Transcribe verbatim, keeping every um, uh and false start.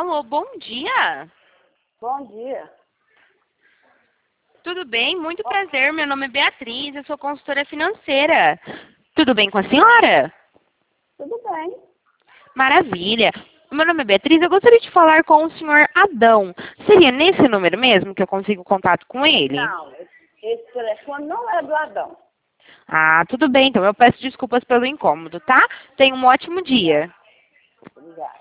Alô, bom dia. Bom dia. Tudo bem? Muito prazer. Meu nome é Beatriz, eu sou consultora financeira. Tudo bem com a senhora? Tudo bem. Maravilha. Meu nome é Beatriz, eu gostaria de falar com o senhor Adão. Seria nesse número mesmo que eu consigo contato com ele? Não, esse telefone não é do Adão. Ah, tudo bem, então eu peço desculpas pelo incômodo, tá? Tenha um ótimo dia. Obrigada.